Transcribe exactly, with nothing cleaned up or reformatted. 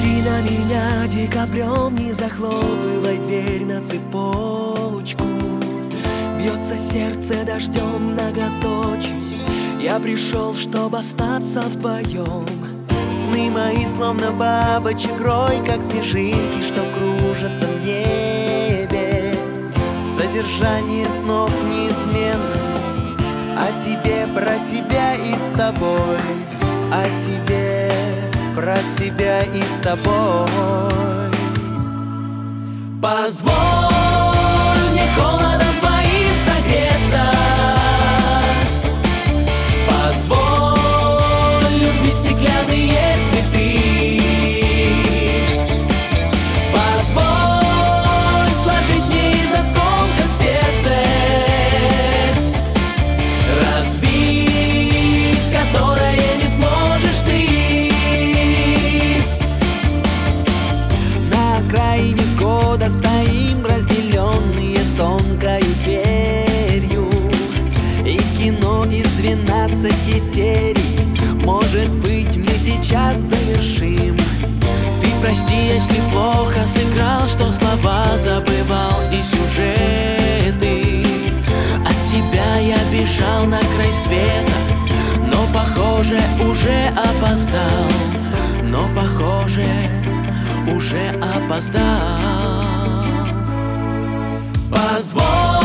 Смотри на меня декабрем, не захлопывай дверь на цепочку. Бьется сердце дождем многоточий. Я пришел, чтобы остаться вдвоем. Сны мои словно бабочек рой, как снежинки, что кружатся в небе. Содержание снов неизменно. О тебе, про тебя и с тобой. О тебе, про тебя и с тобой. Позволь мне холодом твоим согреться. Позволь любить стеклянные цветы. Позволь сложить мне из осколков сердце, разбить которое не сможешь ты. На окраине года стоим, разделенные тонкою дверью. И кино из двенадцати серий, может быть, мы сейчас завершим. Ты прости, если плохо сыграл, что слова забывал и сюжеты. От себя я бежал на край света, но, похоже, уже опоздал. Но, похоже, уже опоздал. Позволь